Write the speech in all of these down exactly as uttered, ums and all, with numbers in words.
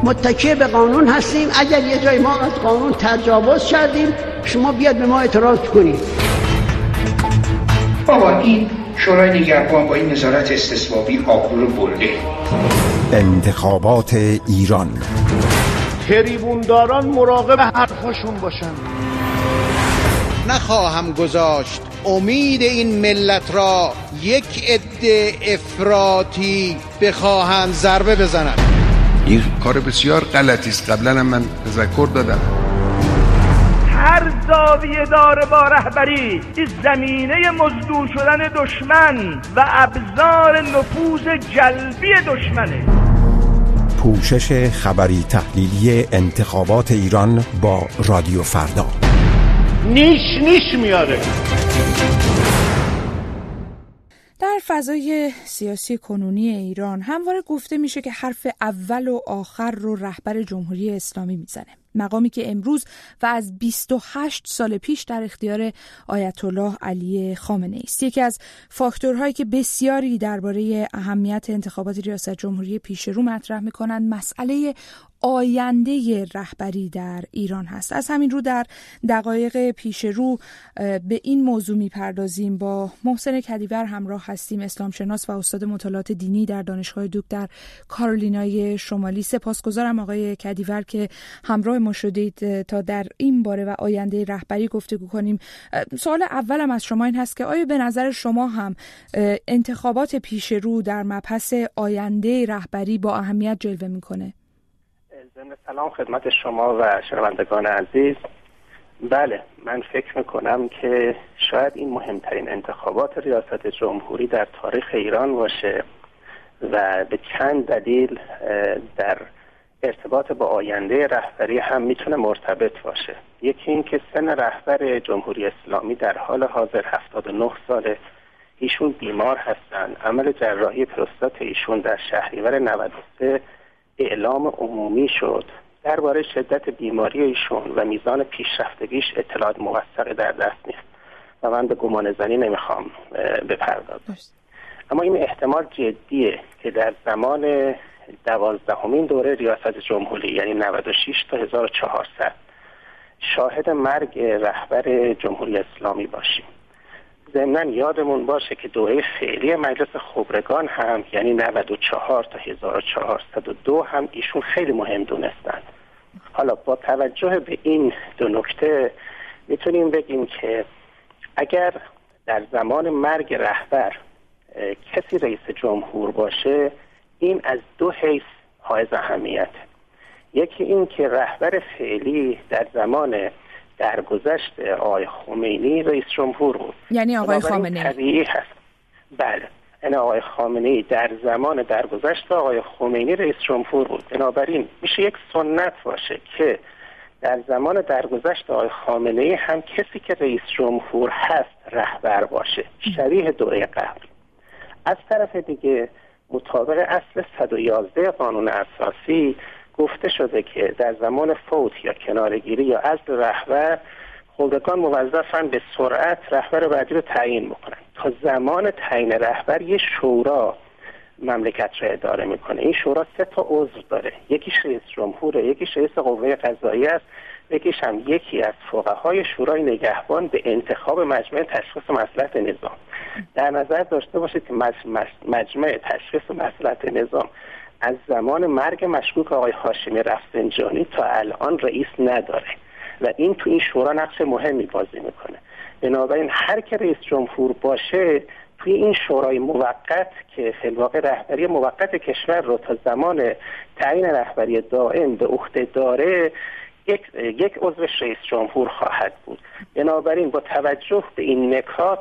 متکی به قانون هستیم. اگر یه جای ما از قانون تجاوز کردیم شما بیاد به ما اعتراض کنید. آقا این شورای نگهبان با این نظارت استثبابی آبرو رو برده. انتخابات ایران، تریبونداران مراقب حرفاشون باشن. نخواهم گذاشت امید این ملت را یک عده افراطی بخواهند ضربه بزنند. این کار بسیار غلطی است. قبلا هم من تذکر دادم. هر زاویه دار با رهبری این زمینه مزدور شدن دشمن و ابزار نفوذ جلبی دشمنه. پوشش خبری تحلیلی انتخابات ایران با رادیو فردا. نیش نیش میاره. در فضای سیاسی کنونی ایران همواره گفته میشه که حرف اول و آخر رو رهبر جمهوری اسلامی میزنه. مقامی که امروز و از بیست و هشت سال پیش در اختیار آیت الله علی خامنه‌ای است. یکی از فاکتورهایی که بسیاری درباره اهمیت انتخابات ریاست جمهوری پیش رو مطرح میکنند مسئله آینده رهبری در ایران هست. از همین رو در دقایق پیش رو به این موضوع میپردازیم. با محسن کدیور همراه هستیم، اسلام شناس و استاد مطالعات دینی در دانشگاه دوک در کارولینای شمالی. سپاسگزارم آقای کدیور که همراه ما شدید تا در این باره و آینده رهبری گفتگو کنیم. سوال اولم از شما این هست که آیا به نظر شما هم انتخابات پیش رو در مبحث آینده رهبری با اهمیت جلوه میکنه؟ ضمن سلام خدمت شما و شنوندگان عزیز. بله، من فکر میکنم که شاید این مهمترین انتخابات ریاست جمهوری در تاریخ ایران باشه و به چند دلیل در ارتباط با آینده رهبری هم میتونه مرتبط باشه. یکی این که سن رهبر جمهوری اسلامی در حال حاضر هفتاد و نه ساله. ایشون بیمار هستن. عمل جراحی پروستات ایشون در شهریور نود و سه اعلام عمومی شد. درباره شدت بیماری ایشون و میزان پیشرفتگیش اطلاعات موثق در دست نیست و من به گمان زنی نمیخوام بپردازم. اما این احتمال جدیه که در زمان دوازدهمین دوره ریاست جمهوری یعنی نود و شش تا هزار و چهارصد شاهد مرگ رهبر جمهوری اسلامی باشیم. ضمناً یادمون باشه که دوره فعلی مجلس خبرگان هم یعنی نود و چهار تا هزار و چهارصد و دو هم ایشون خیلی مهم دونستن. حالا با توجه به این دو نکته میتونیم بگیم که اگر در زمان مرگ رهبر کسی رئیس جمهور باشه این از دو حیث حائز اهمیت. یکی این که رهبر فعلی در زمان درگذشت آقای خمینی رئیس جمهور بود، یعنی آقای خامنه‌ای طبیعی هست. بله، این آقای خامنه‌ای در زمان درگذشت آقای خمینی رئیس جمهور بود. بنابراین میشه یک سنت باشه که در زمان درگذشت آقای خامنه‌ای هم کسی که رئیس جمهور هست رهبر باشه، شبیه دوره قبل. از طرف دیگه مطابق اصل صد و یازده قانون اساسی گفته شده که در زمان فوت یا کناره‌گیری یا عزل رهبر خبرگان موظفن به سرعت رهبر بعدی رو تعیین بکنن. تا زمان تعیین رهبر یه شورا مملکت رو اداره میکنه. این شورا سه تا عضو داره، یکیش رئیس جمهوره، یکیش رئیس قوه قضاییه است، یکیش هم یکی از فقهای شورای نگهبان به انتخاب مجمع تشخیص مصلحت نظام. در نظر داشته باشید که مجمع تشخیص مصلحت نظام از زمان مرگ مشکوک آقای هاشمی رفسنجانی تا الان رئیس نداره و این تو این شورا نقش مهمی بازی میکنه. بنابراین هر که رئیس جمهور باشه توی این شورای موقت که فی الواقع رهبری موقت کشور رو تا زمان تعیین رهبری دائم به عهده داره یک یک عضو رئیس جمهور خواهد بود. بنابراین با توجه به این نکات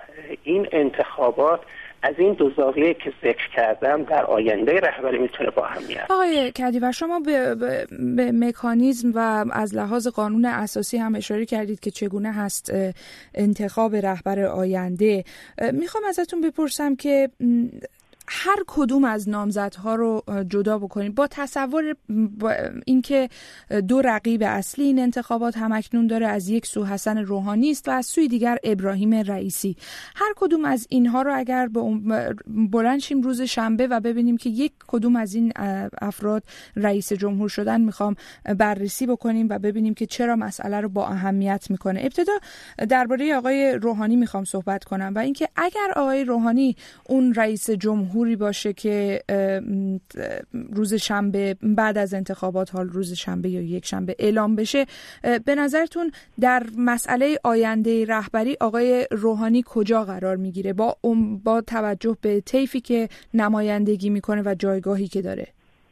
این انتخابات از این دو زاویه که ذکر کردم در آینده رهبری میتونه با اهمیت. آقای کدیور شما به, به, به مکانیزم و از لحاظ قانون اساسی هم اشاره کردید که چگونه هست انتخاب رهبر آینده. میخوام ازتون بپرسم که هر کدوم از نامزدها رو جدا بکنیم با تصور با اینکه دو رقیب اصلی این انتخابات همکنون داره، از یک سو حسن روحانی است و از سوی دیگر ابراهیم رئیسی. هر کدوم از اینها رو اگر بلند شیم روز شنبه و ببینیم که یک کدوم از این افراد رئیس جمهور شدن، میخوام بررسی بکنیم و ببینیم که چرا مسئله رو با اهمیت میکنه. ابتدا درباره آقای روحانی میخوام صحبت کنم و اینکه اگر آقای روحانی اون رئیس جمهوری باشه که روز شنبه بعد از انتخابات، حال روز شنبه یا یک شنبه اعلام بشه، به نظرتون در مسئله آینده رهبری آقای روحانی کجا قرار میگیره با با توجه به طیفی که نمایندگی میکنه و جایگاهی که داره؟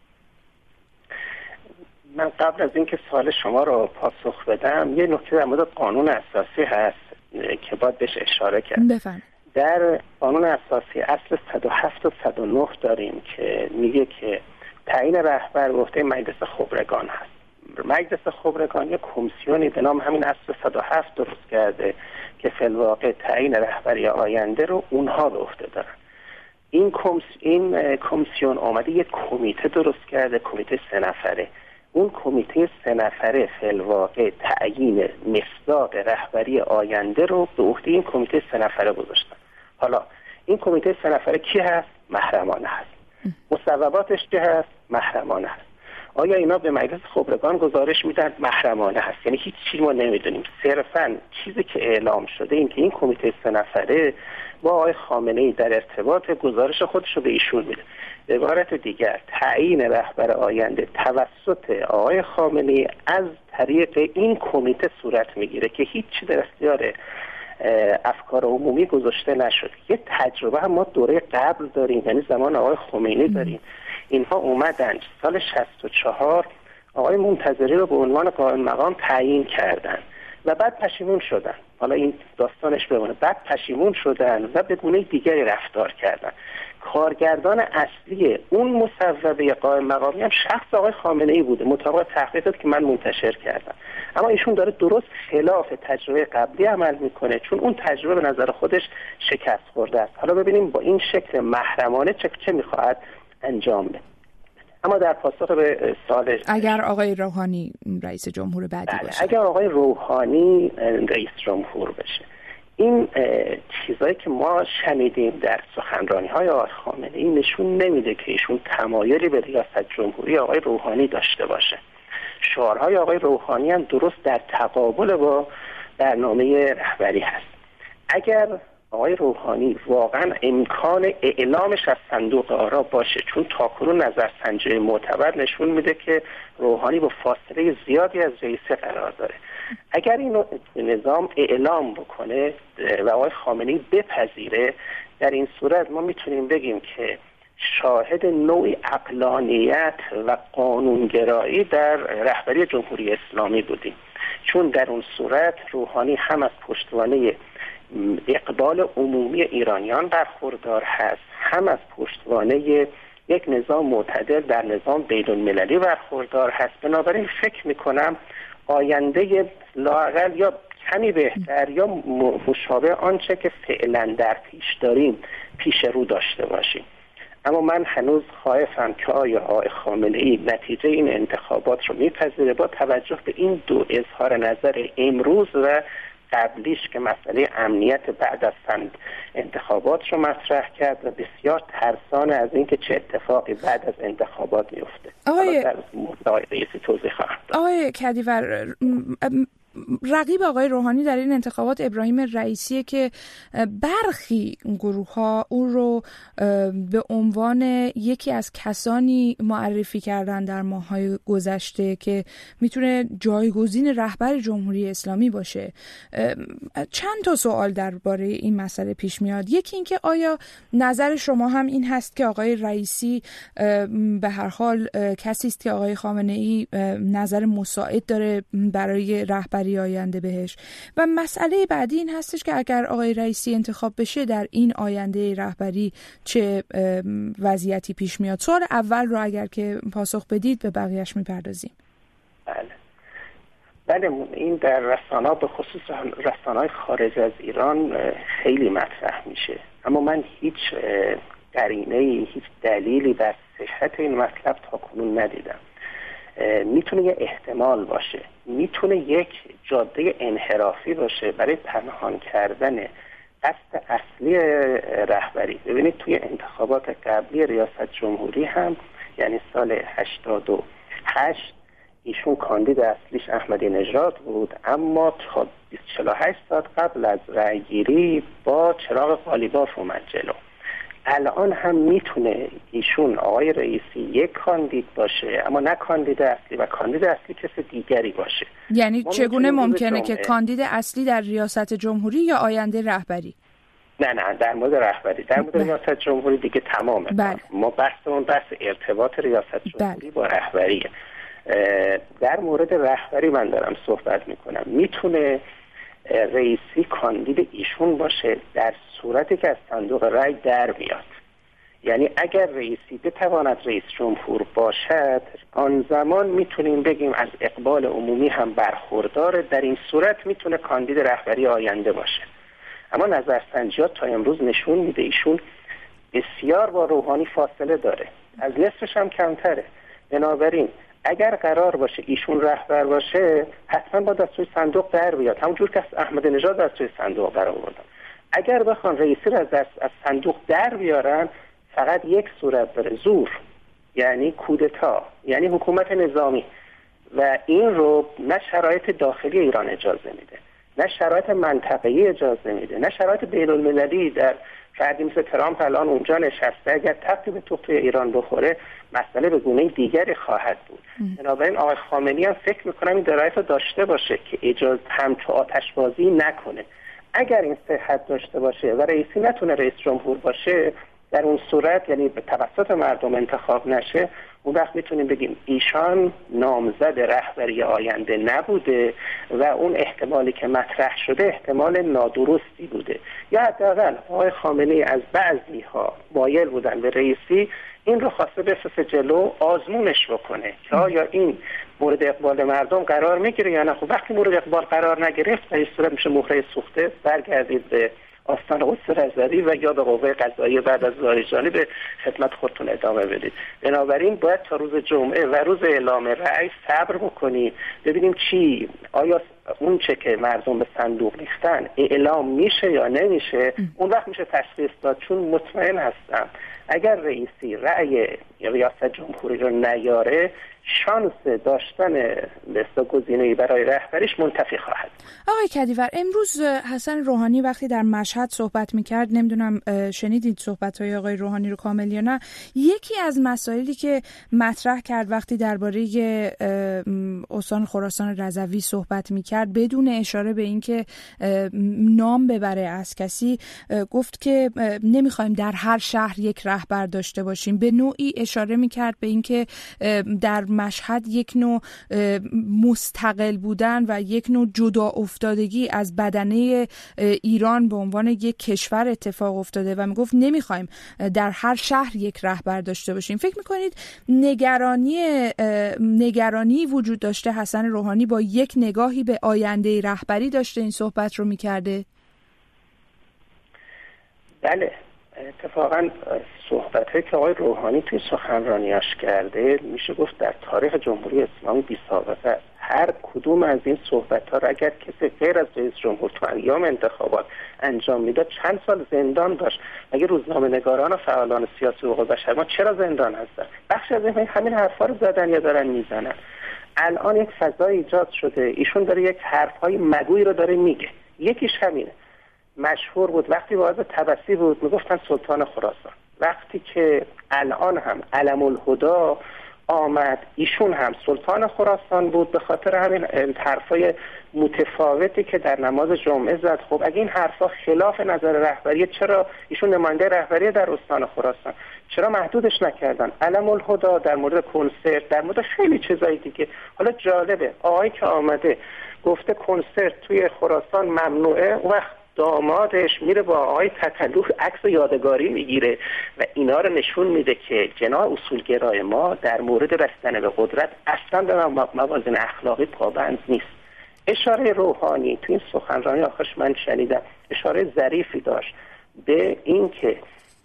من قبل از اینکه سوال شما رو پاسخ بدم یه نکته در مورد قانون اساسی هست که باید بهش اشاره کرد. بفرمایید. در قانون اساسی اصل صد و هفت و صد و نه داریم که میگه که تعیین رهبر به عهده مجلس خبرگان هست. مجلس خبرگان یک کمیسیونی به نام همین اصل صد و هفت درست کرده که فی الواقع تعیین رهبری آینده رو اونها به عهده دارن. این کمیس این کمیسیون آمده یک کمیته درست کرده، کمیته سه نفره. اون کمیته سه نفره فی الواقع تعیین مصداق رهبری آینده رو به عهده این کمیته سه نفره گذاشتن. حالا این کمیته سه نفره کی هست؟ محرمانه هست. مصوباتش چه هست؟ محرمانه هست. آیا اینا به مجلس خبرگان گزارش میدن؟ محرمانه هست. یعنی هیچ چیزی ما نمیدونیم. صرفاً چیزی که اعلام شده این که این کمیته سه نفره با آقای خامنه‌ای در ارتباط گزارش خودش رو به ایشون میده. به عبارت دیگر تعیین رهبر آینده توسط آقای خامنه‌ای از طریق این کمیته صورت میگیره که هیچ چیز در اختیار افکار عمومی گذاشته نشد. یه تجربه هم ما دوره قبل داریم، یعنی زمان آقای خمینی داریم. اینها اومدن سال شصت و چهار آقای منتظری رو به عنوان قائم مقام تعیین کردن و بعد پشیمون شدن. حالا این داستانش بمونه. بعد پشیمون شدن و به گونه دیگری رفتار کردن. کارگردان اصلی اون مصوبه قائم مقامی هم شخص آقای خامنه‌ای بوده، مطابق تحقیقاتی که من منتشر کردم. اما ایشون داره درست خلاف تجربه قبلی عمل میکنه، چون اون تجربه به نظر خودش شکست خورده است. حالا ببینیم با این شکل محرمانه چه چه میخواهد انجام بده. اما در پاسخ به سوال، اگر آقای روحانی رئیس جمهور بعدی بله، باشه، اگر آقای روحانی رئیس جمهور بشه، این چیزایی که ما شنیدیم در سخنرانی‌های آقای خامنه‌ای نشون نمیده که ایشون تمایلی به ریاست جمهوری آقای روحانی داشته باشه. شعارهای آقای روحانی هم درست در تقابل با برنامه رهبری هست. اگر آقای روحانی واقعا امکان اعلامش از صندوق آرا باشه، چون تاکنون نظرسنجی معتبر نشون میده که روحانی با فاصله زیادی از رئیسه قرار داره، اگر این نظام اعلام بکنه و آقای خامنه‌ای بپذیره، در این صورت ما میتونیم بگیم که شاهد نوعی عقلانیت و قانونگرایی در رهبری جمهوری اسلامی بودیم، چون در اون صورت روحانی هم از پشتوانه اقبال عمومی ایرانیان برخوردار هست، هم از پشتوانه یک نظام معتدل در نظام بین المللی برخوردار هست. بنابراین فکر میکنم آینده لااقل یا کمی بهتر یا مشابه آنچه که فعلا در پیش داریم پیش رو داشته باشیم. اما من هنوز خائفم که آیا آقای خامنه‌ای نتیجه این انتخابات رو میپذیره با توجه به این دو اظهار نظر امروز و قبلیش که مسئله امنیت بعد از انتخابات رو مطرح کرد و بسیار ترسانه از اینکه چه اتفاقی بعد از انتخابات میفته. آقای آقای رئیسی توضیح خواهم داد. آقای کدیور، رقیب آقای روحانی در این انتخابات ابراهیم رئیسیه که برخی گروه ها اون رو به عنوان یکی از کسانی معرفی کردن در ماه‌های گذشته که میتونه جایگزین رهبر جمهوری اسلامی باشه. چند تا سوال درباره این مسئله پیش میاد. یکی این که آیا نظر شما هم این هست که آقای رئیسی به هر حال کسی است که آقای خامنه‌ای نظر مساعد داره برای رهبری آینده بهش؟ و مسئله بعدی این هستش که اگر آقای رئیسی انتخاب بشه در این آینده رهبری چه وضعیتی پیش میاد؟ سوال اول رو اگر که پاسخ بدید به بقیهش میپردازیم. بله بله این در رسانه‌ها به خصوص رسانه‌های خارج از ایران خیلی مطرح میشه، اما من هیچ قرینه‌ای، هیچ دلیلی بر صحت این مطلب تا کنون ندیدم. میتونه یه احتمال باشه، میتونه یک جاده انحرافی باشه برای پنهان کردن قصد اصلی رهبری. ببینید توی انتخابات قبلی ریاست جمهوری هم، یعنی سال هشتاد و هشت، ایشون کاندید اصلیش احمدی نژاد بود، اما تا چهل و هشت ساعت قبل از رأیگیری با چراغ قالیباف اومد جلو. الان هم میتونه ایشون آقای رئیسی یک کاندید باشه اما نه کاندید اصلی و کاندید اصلی کس دیگری باشه. یعنی چگونه ممکنه که کاندید اصلی در ریاست جمهوری یا آینده رهبری؟ نه نه در مورد رهبری، در مورد ریاست جمهوری دیگه تمامه. بله. ما بحثمون بحث ارتباط ریاست جمهوری بله. با رهبریه. در مورد رهبری من دارم صحبت میکنم. میتونه رئیسی کاندید ایشون باشه در صورتی که از صندوق رأی در بیاد. یعنی اگر رئیسی بتواند رئیس جمهور باشد، آن زمان میتونیم بگیم از اقبال عمومی هم برخورداره، در این صورت میتونه کاندید رهبری آینده باشه. اما نظرسنجیات تا امروز نشون میده ایشون بسیار با روحانی فاصله داره، از نصفش هم کمتره. بنابراین اگر قرار باشه ایشون رهبر باشه، حتما با دستوی صندوق در بیاد، همونجور که احمدی نژاد دستوی صندوق در آوردن. اگر بخوان رئیسی را از از صندوق در بیارن، فقط یک صورت داره، زور، یعنی کودتا، یعنی حکومت نظامی، و این رو نه شرایط داخلی ایران اجازه میده، نه شرایط منطقه‌ای اجازه میده، نه شرایط بین‌المللی. در فردی مثل ترامپ الان اونجا نشسته، اگر تقی به توی ایران بخوره مسئله به گونه دیگری خواهد بود. بنابراین آقای خامنه‌ای هم فکر میکنم این درایت رو داشته باشه که اجازه همچو آتشبازی نکنه. اگر این صحت داشته باشه و رئیسی نتونه رئیس جمهور باشه، در اون صورت یعنی به توسط مردم انتخاب نشه، اون وقت میتونیم بگیم ایشان نامزد رهبری آینده نبوده و اون احتمالی که مطرح شده احتمال نادرستی بوده، یا حداقل آقای خامنه‌ای از بعضی ها مایل بودن به رئیسی این رو خواسته بفرسته جلو، آزمونش بکنه که آیا این مورد اقبال مردم قرار میگیره یا نه. خب وقتی مورد اقبال قرار نگرفت، در این صورت میشه مهره سوخته، برگردید به آستان قدس رضوی و یا به قوه قضاییه بعد از لاریجانی به خدمت خودتون ادامه بدید. بنابراین باید تا روز جمعه و روز اعلام رأی صبر بکنیم ببینیم چی، آیا اون چه که مردم به صندوق ریختن اعلام میشه یا نمیشه. اون وقت میشه تشخیص داد، چون مطمئن هستم اگر رئیسی رأی ریاست جمهوری رو نیاره، شانس داشتن بسیار گزینه‌ای برای رهبریش منتفی خواهد. آقای کدیور، امروز حسن روحانی وقتی در مشهد صحبت میکرد، نمیدونم شنیدید صحبت‌های آقای روحانی رو کامل یا نه، یکی از مسائلی که مطرح کرد وقتی درباره استان خراسان رضوی صحبت میکرد، بدون اشاره به اینکه نام ببره از کسی، گفت که نمیخوایم در هر شهر یک رهبر داشته باشیم. به نوعی اشاره میکرد به اینکه در مشهد یک نوع مستقل بودن و یک نوع جدا افتادگی از بدنه ایران به عنوان یک کشور اتفاق افتاده و میگفت نمیخوایم در هر شهر یک رهبر داشته باشیم. فکر میکنید نگرانی نگرانی وجود داشته حسن روحانی با یک نگاهی به آینده رهبری داشته این صحبت رو میکرده؟ بله، اتفاقا صحبت‌هایی که آقای روحانی توی سخنرانیاش کرده میشه گفت در تاریخ جمهوری اسلامی بی سابقه است. هر کدوم از این صحبت‌ها را اگر کسی غیر از رئیس جمهور تو ایام انتخابات انجام میداد چند سال زندان داشت. مگه روزنامه‌نگاران و فعالان سیاسی و حقوق بشر ما چرا زندان هستن؟ بخش از این همین حرفا رو زدن یا دارن میزنن. الان یک فضای ایجاد شده، ایشون داره یک حرف‌های مگویی رو داره میگه. یکیش همینه، مشهور بود وقتی واعظ تبسی بود میگفتن سلطان خراسان، وقتی که الان هم علم الهدا آمد ایشون هم سلطان خراسان بود به خاطر همین حرفای متفاوتی که در نماز جمعه زد. خب اگه این حرفا خلاف نظر رهبری، چرا ایشون نماینده رهبری در استان خراسان، چرا محدودش نکردن؟ علم الهدا در مورد کنسرت، در مورد خیلی چیزای دیگه. حالا جالبه آقایی که آمده گفته کنسرت توی خراسان ممنوعه، وقت دامادش میره با آقای تتلو عکس یادگاری میگیره و اینا رو نشون میده که جناح اصولگرای ما در مورد رسیدن به قدرت اصلا به موازین اخلاقی پابند نیست. اشاره روحانی تو این سخنرانی آخرش من شنیدم، اشاره ظریفی داشت به این که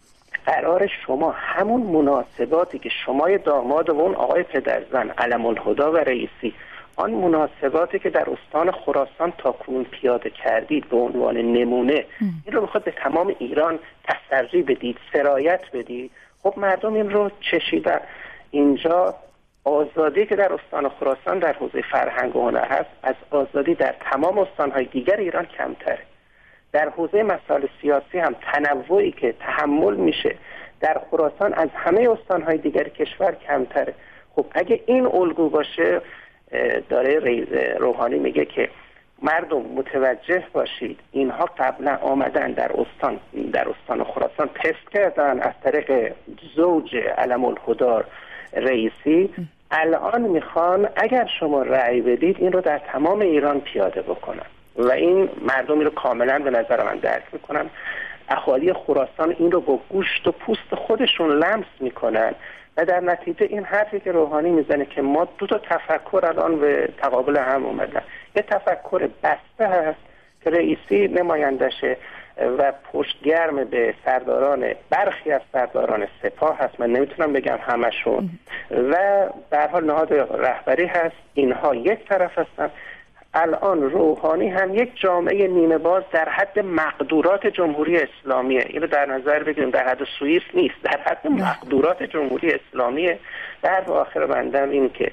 قرار شما همون مناسباتی که شما داماد و اون آقای پدرزن علم الهدی و رئیسی، آن مناسباتی که در استان خراسان تا کنون پیاده کردید به عنوان نمونه، این رو بخواد به تمام ایران تسری بدید، سرایت بدید. خب مردم این رو چشیدن. اینجا آزادی که در استان خراسان در حوزه فرهنگ و هنر هست، از آزادی در تمام استانهای دیگر ایران کمتره. در حوزه مسائل سیاسی هم تنوعی که تحمل میشه در خراسان از همه استانهای دیگر کشور کمتره. خب اگه این الگو باشه، داره رئیس روحانی میگه که مردم متوجه باشید، اینها قبلا آمدن در استان در استان خراسان تست کردن از طریق زوج علم الهدی رئیسی، الان میخوان اگر شما رأی بدید این رو در تمام ایران پیاده بکنن و این مردمی رو کاملا به نظر من درک میکنن. اهالی خراسان این رو با گوشت و پوست خودشون لمس میکنن و در نتیجه این حرفی که روحانی میزنه که ما دو تا تفکر الان به تقابل هم اومدن. یه تفکر بسته هست که رئیسی نمایندشه و پشتگرم به سرداران، برخی از سرداران سپاه هست، من نمیتونم بگم همشون، و به هر حال نهاد رهبری هست، اینها یک طرف هستن. الان روحانی هم یک جامعه نیمه باز در حد مقدورات جمهوری اسلامیه. اینو در نظر بگیریم، در حد سوئیس نیست، در حد مقدورات جمهوری اسلامیه. در آخر بندم این که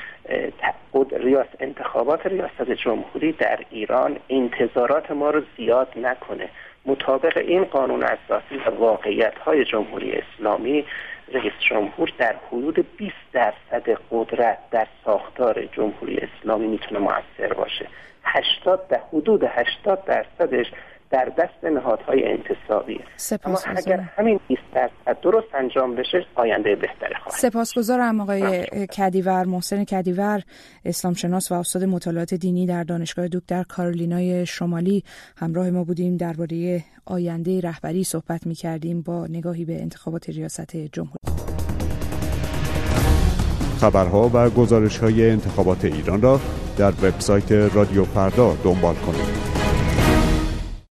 ریاست انتخابات ریاست جمهوری در ایران انتظارات ما رو زیاد نکنه. مطابق این قانون اساسی و واقعیت‌های جمهوری اسلامی، رئیس جمهور در حدود بیست درصد قدرت در ساختار جمهوری اسلامی میتونه مؤثر باشه. هشتاد در حدود هشتاد درصدش در دست نهادهای انتصابیه. اما اگر همین بیست درصد درست انجام بشه، آینده بهتری خواهد. سپاسگزارم آقای کدیور، محسن کدیور، اسلام شناس و استاد مطالعات دینی در دانشگاه دوک در کارولینای شمالی. همراه ما بودیم، درباره آینده رهبری صحبت می‌کردیم با نگاهی به انتخابات ریاست جمهوری. خبرها و گزارش‌های انتخابات ایران را در وبسایت رادیو فردا دنبال کنید.